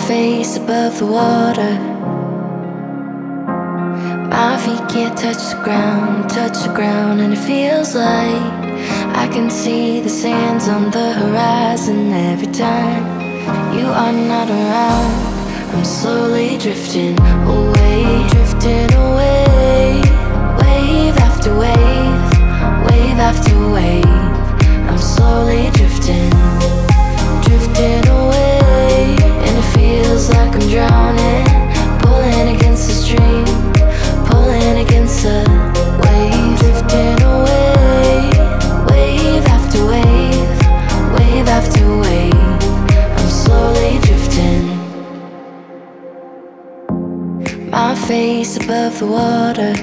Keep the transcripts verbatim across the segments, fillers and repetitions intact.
face above the water. My feet can't touch the ground, touch the ground, and it feels like I can see the sands on the horizon every time you are not around. I'm slowly drifting away, drifting away, wave after wave, wave after wave. I'm slowly drifting, drifting away, and it feels like I'm drowning, pulling against the stream, pulling against the wave, drifting away, wave after wave, wave after wave. I'm slowly drifting, my face above the water.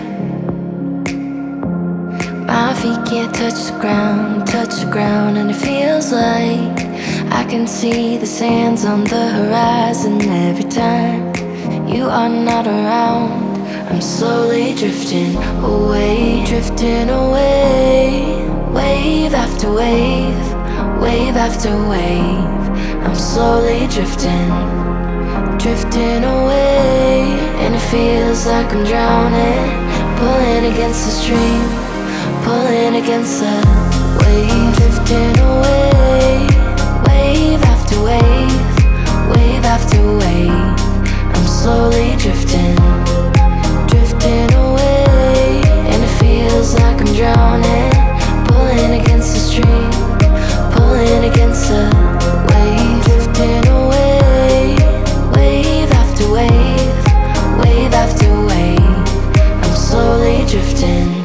My feet can't touch the ground, touch the ground, and it feels like I can see the sands on the horizon every time you are not around. I'm slowly drifting away, drifting away, wave after wave, wave after wave. I'm slowly drifting, drifting away, and it feels like I'm drowning, pulling against the stream, pulling against the wave, drifting away, wave after wave, wave after wave. I'm slowly drifting, drifting away, and it feels like I'm drowning, pulling against the stream, pulling against the wave, drifting away, wave after wave, wave after wave. I'm slowly drifting.